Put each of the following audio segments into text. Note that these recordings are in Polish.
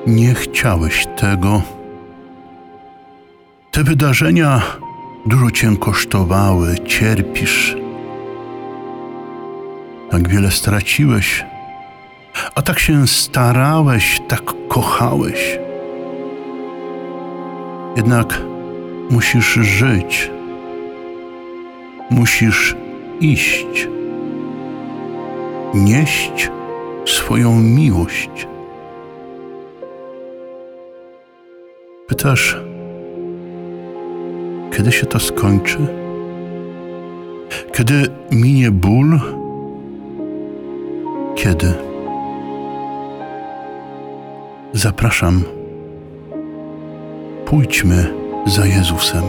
nie chciałeś tego. Te wydarzenia dużo cię kosztowały, cierpisz. Tak wiele straciłeś, a tak się starałeś, tak kochałeś. Jednak musisz żyć, musisz iść, nieść swoją miłość. Pytasz, kiedy się to skończy? Kiedy minie ból? Kiedy? Zapraszam, pójdźmy za Jezusem.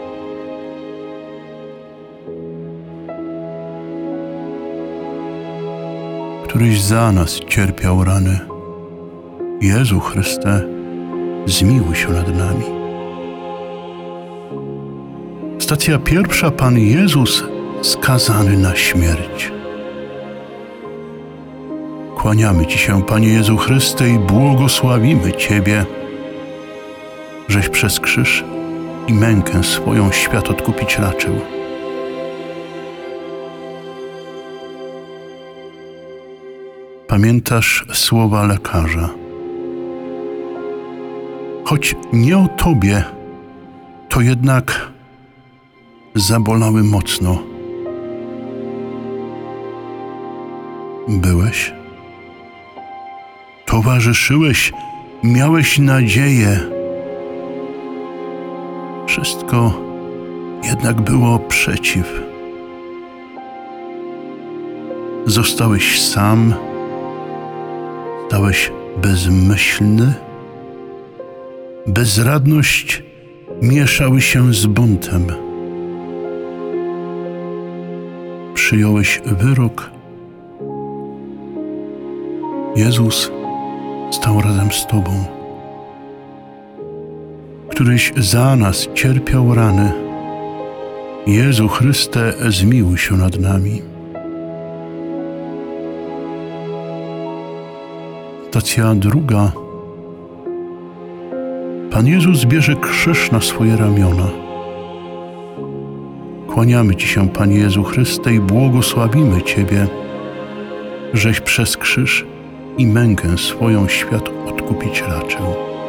Któryś za nas cierpiał rany. Jezu Chryste, zmiłuj się nad nami. Stacja pierwsza. Pan Jezus skazany na śmierć. Kłaniamy Ci się, Panie Jezu Chryste, i błogosławimy Ciebie, żeś przez krzyż i mękę swoją świat odkupić raczył. Pamiętasz słowa lekarza. Choć nie o Tobie, to jednak zabolały mocno. Byłeś, towarzyszyłeś, miałeś nadzieję. Wszystko jednak było przeciw. Zostałeś sam, stałeś bezmyślny. Bezradność mieszały się z buntem. Przyjąłeś wyrok. Jezus stał razem z Tobą. Któryś za nas cierpiał rany. Jezu Chryste, zmiłuj się nad nami. Stacja druga. Pan Jezus bierze krzyż na swoje ramiona. Kłaniamy Ci się, Panie Jezu Chryste, i błogosławimy Ciebie, żeś przez krzyż i mękę swoją świat odkupić raczył.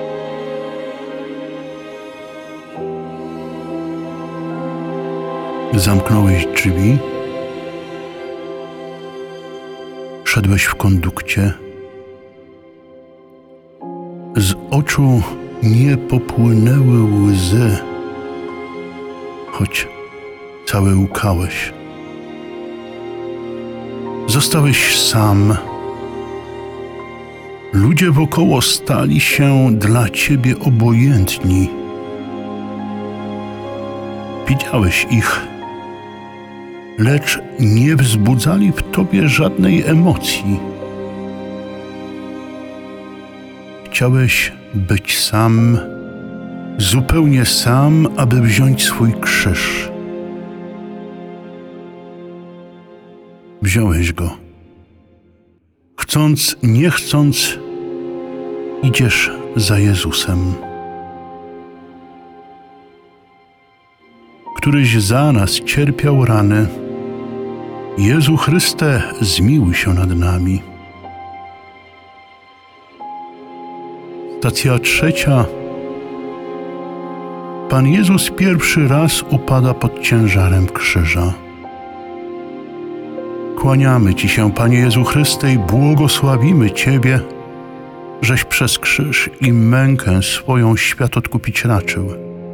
Zamknąłeś drzwi, szedłeś w kondukcie, z oczu nie popłynęły łzy, choć cały łkałeś. Zostałeś sam. Ludzie wokoło stali się dla Ciebie obojętni. Widziałeś ich, lecz nie wzbudzali w Tobie żadnej emocji. Chciałeś być sam, zupełnie sam, aby wziąć swój krzyż. Wziąłeś go. Chcąc, nie chcąc, idziesz za Jezusem. Któryś za nas cierpiał rany. Jezu Chryste, zmiłuj się nad nami. Stacja trzecia. Pan Jezus pierwszy raz upada pod ciężarem krzyża. Kłaniamy Ci się, Panie Jezu Chryste, i błogosławimy Ciebie, żeś przez krzyż i mękę swoją świat odkupić raczył.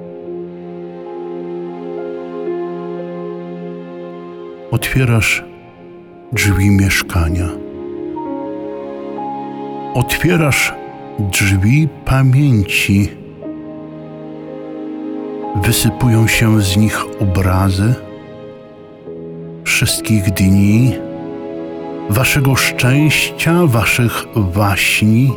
Otwierasz drzwi mieszkania. Otwierasz drzwi pamięci. Wysypują się z nich obrazy wszystkich dni, Waszego szczęścia, Waszych waśni.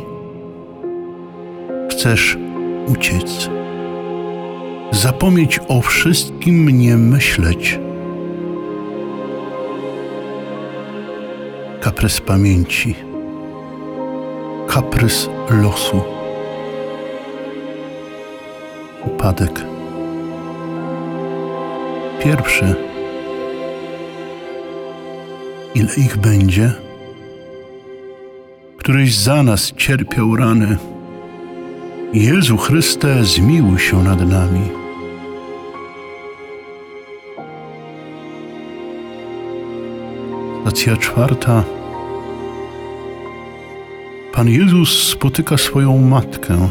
Chcesz uciec, zapomnieć o wszystkim, nie myśleć. Kaprys pamięci, kaprys losu przypadek. Pierwszy. Ile ich będzie? Któryś za nas cierpiał rany. Jezu Chryste, zmiłuj się nad nami. Stacja czwarta. Pan Jezus spotyka swoją matkę.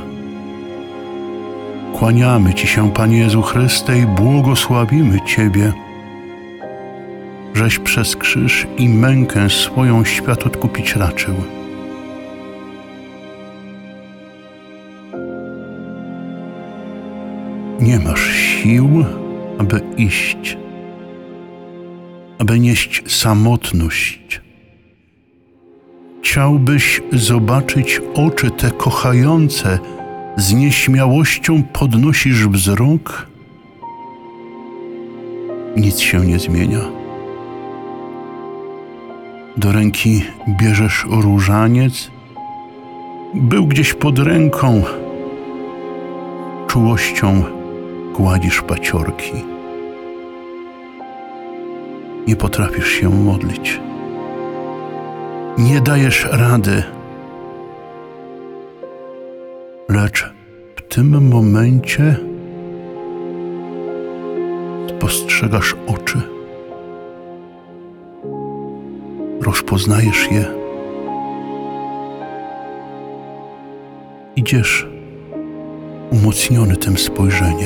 Kłaniamy Ci się, Panie Jezu Chryste, i błogosławimy Ciebie, żeś przez krzyż i mękę swoją świat odkupić raczył. Nie masz sił, aby iść, aby nieść samotność. Chciałbyś zobaczyć oczy te kochające, z nieśmiałością podnosisz wzrok. Nic się nie zmienia. Do ręki bierzesz różaniec, był gdzieś pod ręką, czułością gładzisz paciorki. Nie potrafisz się modlić. Nie dajesz rady. Lecz w tym momencie spostrzegasz oczy. Rozpoznajesz je. Idziesz umocniony tym spojrzeniem.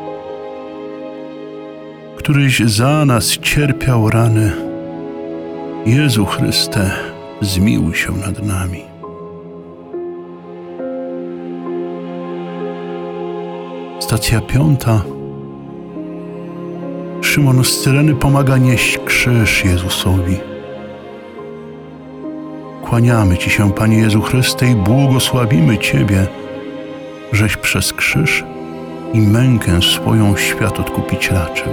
Któryś za nas cierpiał rany. Jezu Chryste, zmiłuj się nad nami. Stacja piąta. Szymon z Cyreny pomaga nieść krzyż Jezusowi. Kłaniamy Ci się, Panie Jezu Chryste, i błogosławimy Ciebie, żeś przez krzyż i mękę swoją świat odkupić raczył.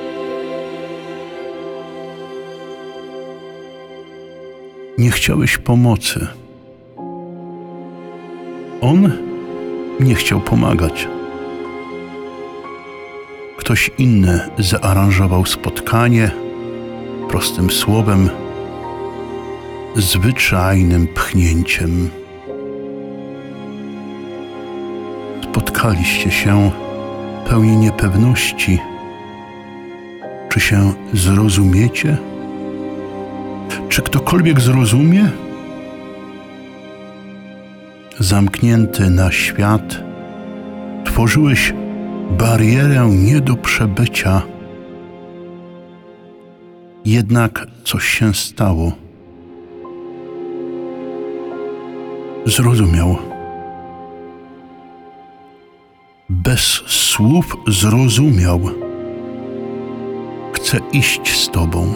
Nie chciałeś pomocy. On nie chciał pomagać. Ktoś inny zaaranżował spotkanie prostym słowem, zwyczajnym pchnięciem. Spotkaliście się pełni niepewności. Czy się zrozumiecie? Czy ktokolwiek zrozumie? Zamknięty na świat, tworzyłeś barierę nie do przebycia. Jednak coś się stało. Zrozumiał. Bez słów zrozumiał. Chcę iść z Tobą.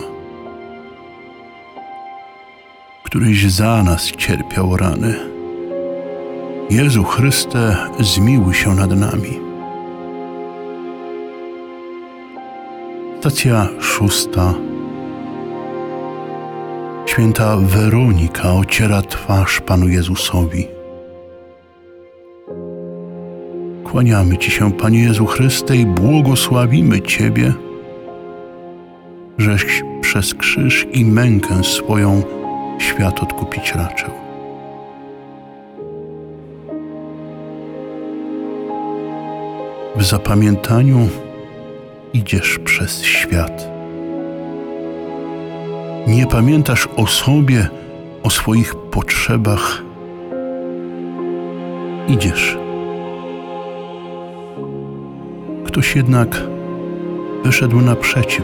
Któryś za nas cierpiał rany. Jezu Chryste, zmiłuj się nad nami. Stacja szósta. Święta Weronika ociera twarz Panu Jezusowi. Kłaniamy Ci się, Panie Jezu Chryste, i błogosławimy Ciebie, żeś przez krzyż i mękę swoją świat odkupić raczył. W zapamiętaniu idziesz przez świat. Nie pamiętasz o sobie, o swoich potrzebach. Idziesz. Ktoś jednak wyszedł naprzeciw.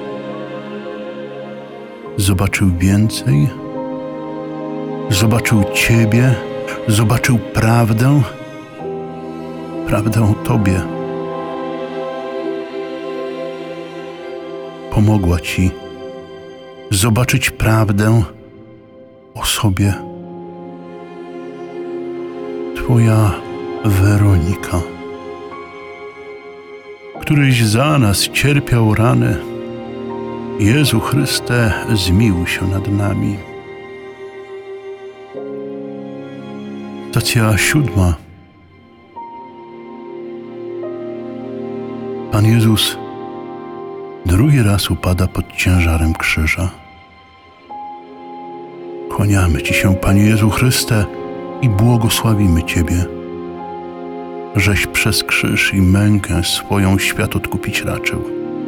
Zobaczył więcej. Zobaczył Ciebie. Zobaczył prawdę. Prawdę o Tobie. Pomogła Ci zobaczyć prawdę o sobie. Twoja Weronika. Któryś za nas cierpiał rany. Jezu Chryste, zmiłuj się nad nami. Stacja siódma. Pan Jezus drugi raz upada pod ciężarem krzyża. Kłaniamy Ci się, Panie Jezu Chryste, i błogosławimy Ciebie, żeś przez krzyż i mękę swoją świat odkupić raczył.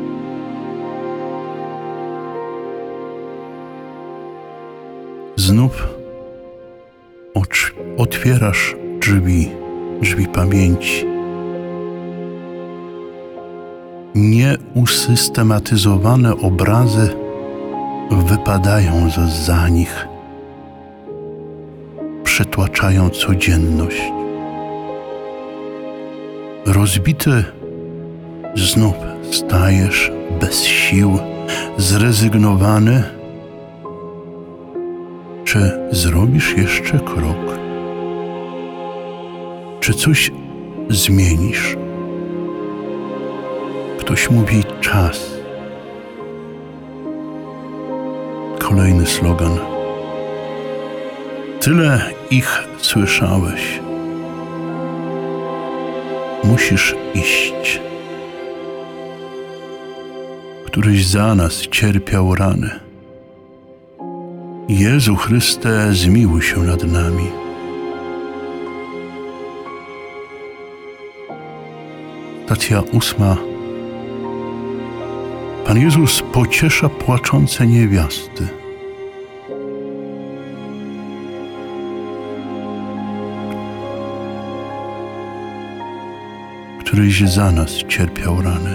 Znów otwierasz drzwi pamięci. Nieusystematyzowane obrazy wypadają za nich, przytłaczają codzienność. Rozbity znów stajesz bez sił, zrezygnowany. Czy zrobisz jeszcze krok? Czy coś zmienisz? Ktoś mówi czas. Kolejny slogan. Tyle ich słyszałeś. Musisz iść. Któryś za nas cierpiał rany. Jezu Chryste, zmiłuj się nad nami. Stacja 8. Pan Jezus pociesza płaczące niewiasty. Któryś za nas cierpiał rany.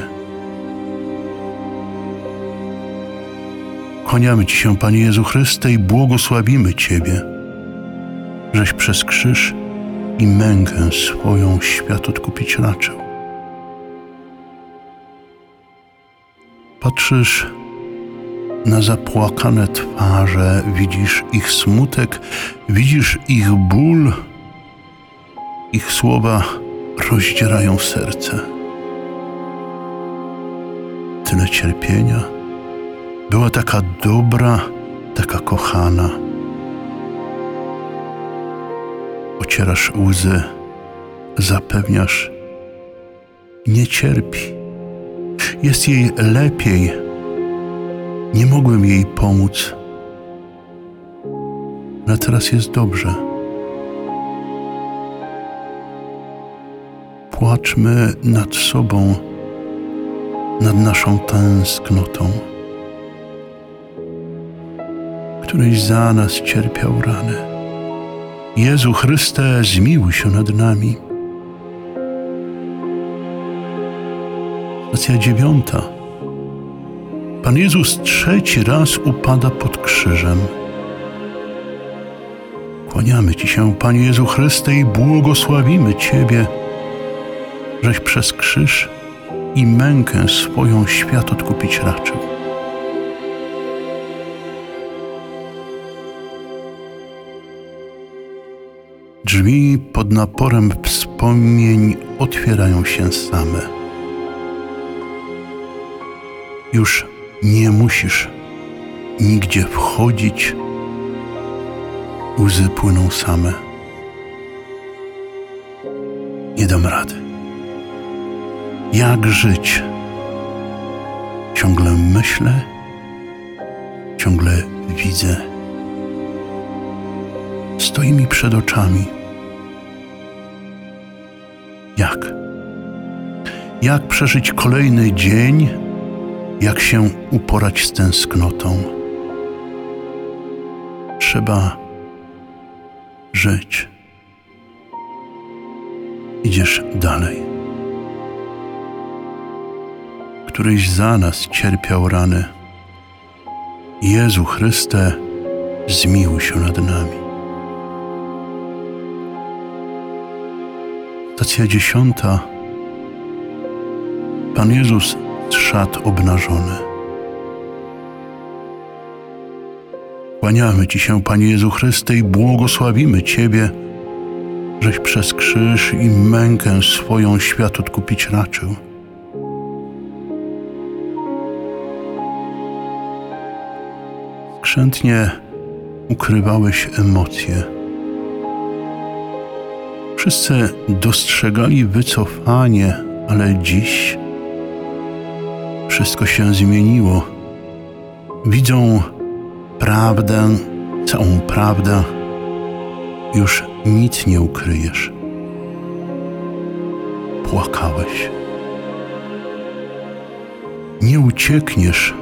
Kłaniamy Ci się, Panie Jezu Chryste, i błogosławimy Ciebie, żeś przez krzyż i mękę swoją świat odkupić raczył. Patrzysz na zapłakane twarze, widzisz ich smutek, widzisz ich ból, ich słowa rozdzierają serce. Tyle cierpienia. Była taka dobra, taka kochana. Ocierasz łzy, zapewniasz, nie cierpi. Jest jej lepiej. Nie mogłem jej pomóc. Ale teraz jest dobrze. Płaczmy nad sobą, nad naszą tęsknotą. Któryś za nas cierpiał rany. Jezu Chryste, zmiłuj się nad nami. Stacja 9. Pan Jezus trzeci raz upada pod krzyżem. Kłaniamy Ci się, Panie Jezu Chryste, i błogosławimy Ciebie, żeś przez krzyż i mękę swoją świat odkupić raczył. Drzwi pod naporem wspomnień otwierają się same. Już nie musisz nigdzie wchodzić, łzy płyną same. Nie dam rady. Jak żyć? Ciągle myślę, ciągle widzę. Stoi mi przed oczami. Jak? Jak przeżyć kolejny dzień? Jak się uporać z tęsknotą? Trzeba żyć. Idziesz dalej. Któryś za nas cierpiał rany. Jezu Chryste, zmiłuj się nad nami. Stacja 10. Pan Jezus z szat obnażony. Kłaniamy Ci się, Panie Jezu Chryste, i błogosławimy Ciebie, żeś przez krzyż i mękę swoją świat odkupić raczył. Skrzętnie ukrywałeś emocje. Wszyscy dostrzegali wycofanie, ale dziś Wszystko się zmieniło. Widzą prawdę, całą prawdę. Już nic nie ukryjesz. Płakałeś. Nie uciekniesz.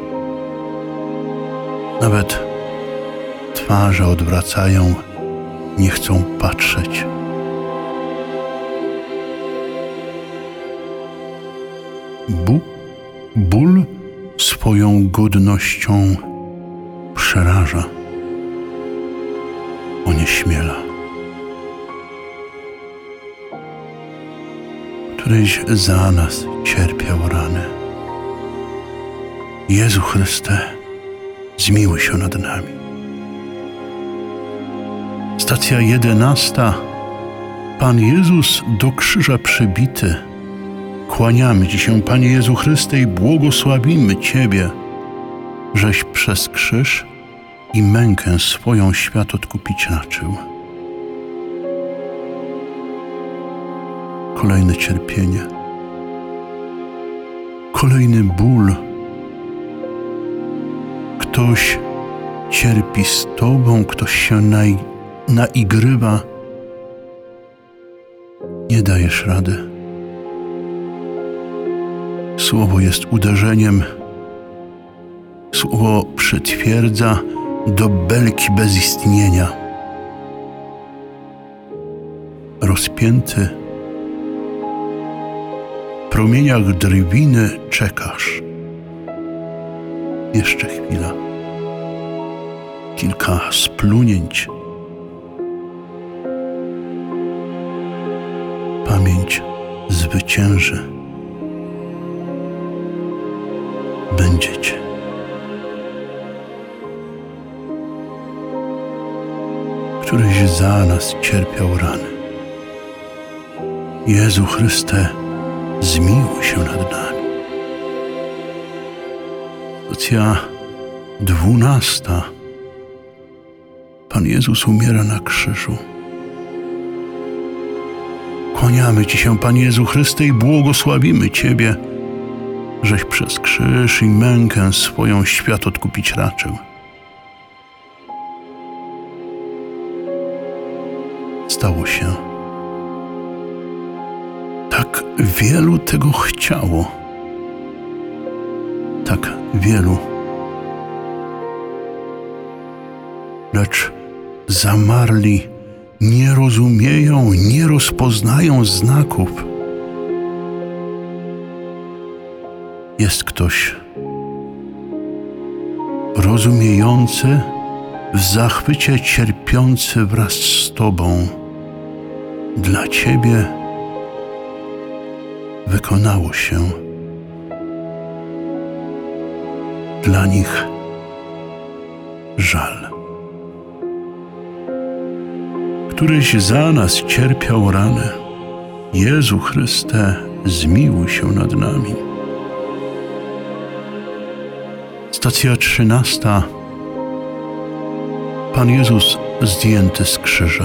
Nawet twarze odwracają, nie chcą patrzeć. Ból swoją godnością przeraża, onieśmiela. Któryś za nas cierpiał rany. Jezu Chryste, zmiłuj się nad nami. Stacja 11. Pan Jezus do krzyża przybity. Kłaniamy Ci się, Panie Jezu Chryste, i błogosławimy Ciebie, żeś przez krzyż i mękę swoją świat odkupić raczył. Kolejne cierpienie, kolejny ból. Ktoś cierpi z Tobą, ktoś się naigrywa. Nie dajesz rady. Słowo jest uderzeniem. Słowo przytwierdza do belki bezistnienia. Rozpięty w promieniach drwiny czekasz. Jeszcze chwila. Kilka splunięć. Pamięć zwycięży. Będziecie. Któryś za nas cierpiał rany. Jezu Chryste, zmiłuj się nad nami. Stacja 12. Pan Jezus umiera na krzyżu. Kłaniamy Ci się, Panie Jezu Chryste, i błogosławimy Ciebie, żeś przez krzyż i mękę swoją świat odkupić raczył. Stało się. Tak wielu tego chciało. Tak wielu. Lecz zamarli, nie rozumieją, nie rozpoznają znaków. Jest ktoś rozumiejący, w zachwycie cierpiący wraz z Tobą. Dla Ciebie wykonało się. Dla nich żal. Któryś za nas cierpiał rany. Jezu Chryste, zmiłuj się nad nami. Stacja 13. Pan Jezus zdjęty z krzyża.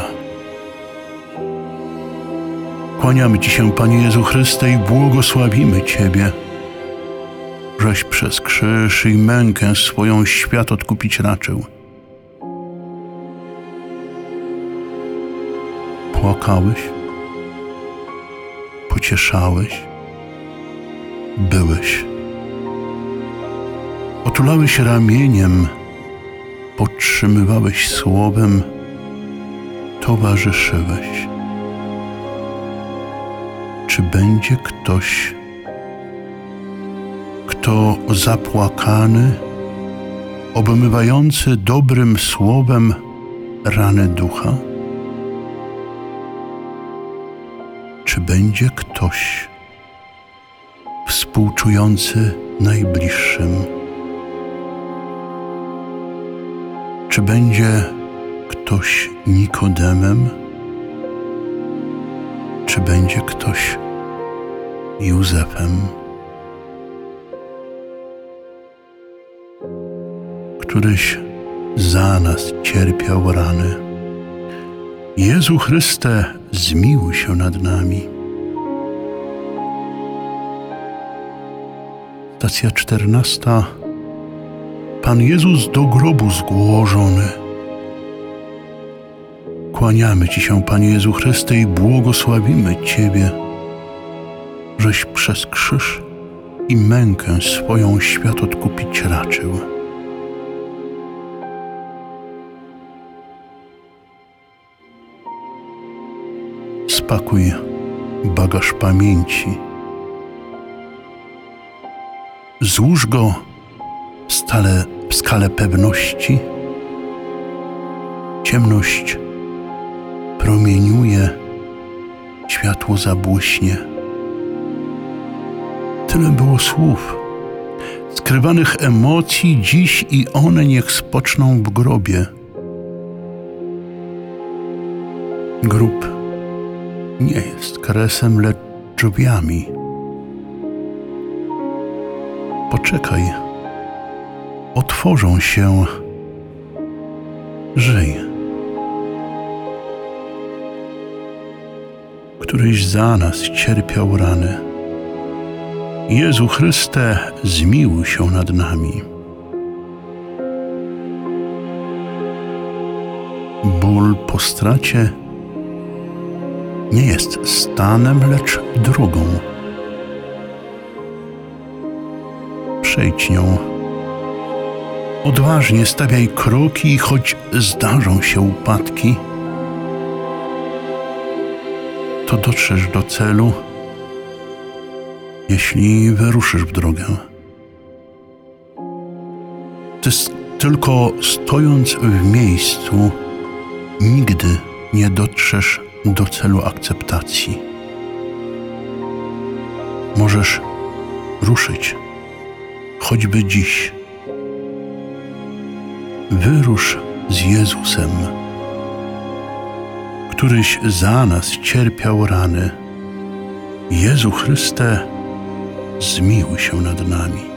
Kłaniamy Ci się, Panie Jezu Chryste, i błogosławimy Ciebie, żeś przez krzyż i mękę swoją świat odkupić raczył. Płakałeś, pocieszałeś, byłeś. Otulałeś ramieniem, podtrzymywałeś słowem, towarzyszyłeś. Czy będzie ktoś, kto zapłakany, obmywający dobrym słowem rany ducha? Czy będzie ktoś współczujący najbliższym? Czy będzie ktoś Nikodemem? Czy będzie ktoś Józefem? Któryś za nas cierpiał rany. Jezu Chryste, zmiłuj się nad nami. Stacja 14. Pan Jezus do grobu zgłożony. Kłaniamy Ci się, Panie Jezu Chryste, i błogosławimy Ciebie, żeś przez krzyż i mękę swoją świat odkupić raczył. Spakuj bagaż pamięci. Złóż go w skalę pewności. Ciemność promieniuje, światło zabłyśnie. Tyle było słów, skrywanych emocji dziś, i one niech spoczną w grobie. Grób nie jest kresem, lecz drzwiami. Poczekaj, otworzą się. Żyj. Któryś za nas cierpiał rany. Jezu Chryste, zmiłuj się nad nami. Ból po stracie nie jest stanem, lecz drogą. Przejdź nią. Odważnie stawiaj kroki, i choć zdarzą się upadki, to dotrzesz do celu, jeśli wyruszysz w drogę. Ty tylko stojąc w miejscu nigdy nie dotrzesz do celu akceptacji. Możesz ruszyć, choćby dziś. Wyrusz z Jezusem, któryś za nas cierpiał rany. Jezu Chryste, zmiłuj się nad nami.